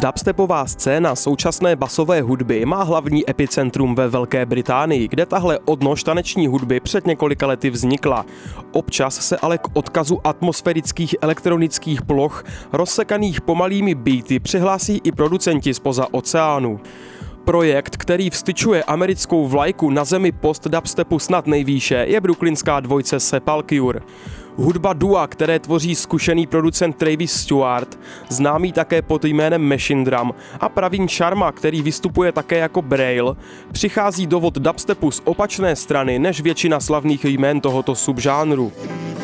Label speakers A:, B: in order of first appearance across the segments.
A: Dubstepová scéna současné basové hudby má hlavní epicentrum ve Velké Británii, kde tahle odnož taneční hudby před několika lety vznikla. Občas se ale k odkazu atmosférických elektronických ploch, rozsekaných pomalými beaty, přihlásí i producenti zpoza oceánu. Projekt, který vstyčuje americkou vlajku na zemi post-dubstepu snad nejvýše, je brooklynská dvojce Sepultura. Hudba dua, které tvoří zkušený producent Travis Stewart, známý také pod jménem Machine Drum, a Praveen Sharma, který vystupuje také jako Braille, přichází do vod dubstepu z opačné strany než většina slavných jmén tohoto subžánru.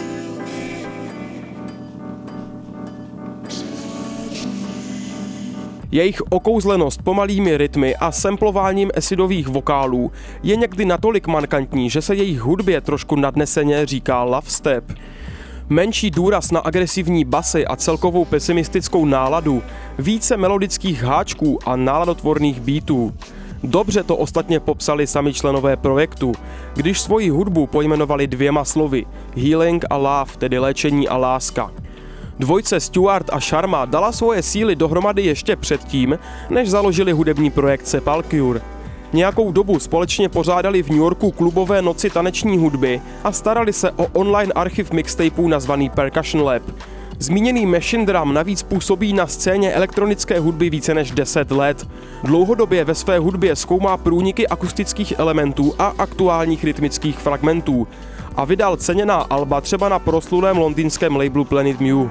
A: Jejich okouzlenost pomalými rytmy a samplováním acidových vokálů je někdy natolik markantní, že se jejich hudbě trošku nadneseně říká love step. Menší důraz na agresivní basy a celkovou pesimistickou náladu, více melodických háčků a náladotvorných beatů. Dobře to ostatně popsali sami členové projektu, když svoji hudbu pojmenovali dvěma slovy – healing a love, tedy léčení a láska. Dvojce Stewart a Sharma dala svoje síly dohromady ještě předtím, než založili hudební projekt Sepultura. Nějakou dobu společně pořádali v New Yorku klubové noci taneční hudby a starali se o online archiv mixtapů nazvaný Percussion Lab. Zmíněný Machine Drum navíc působí na scéně elektronické hudby více než 10 let. Dlouhodobě ve své hudbě zkoumá průniky akustických elementů a aktuálních rytmických fragmentů a vydal ceněná alba třeba na proslulém londýnském labelu Planet Mu.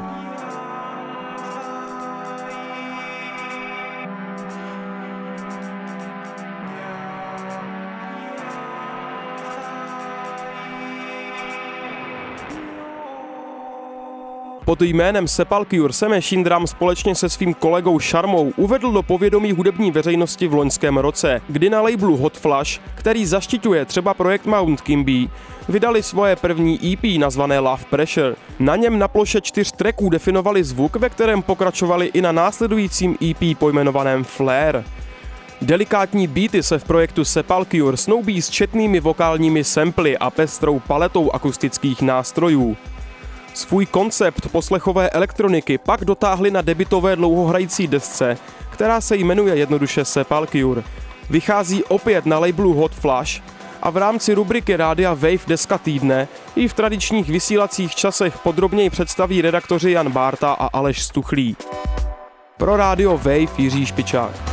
A: Pod jménem Sepultura se Machine Drum společně se svým kolegou Sharmou uvedl do povědomí hudební veřejnosti v loňském roce, kdy na labelu Hot Flush, který zaštiťuje třeba projekt Mount Kimby, vydali svoje první EP nazvané Love Pressure. Na něm na ploše 4 tracků definovali zvuk, ve kterém pokračovali i na následujícím EP pojmenovaném Flare. Delikátní beaty se v projektu Sepultura snoubí s četnými vokálními samply a pestrou paletou akustických nástrojů. Svůj koncept poslechové elektroniky pak dotáhli na debutové dlouhohrající desce, která se jmenuje jednoduše Sepultura. Vychází opět na labelu Hot Flush a v rámci rubriky Rádia Wave Deska týdne ji v tradičních vysílacích časech podrobněji představí redaktoři Jan Bárta a Aleš Stuchlý. Pro Rádio Wave Jiří Špičák.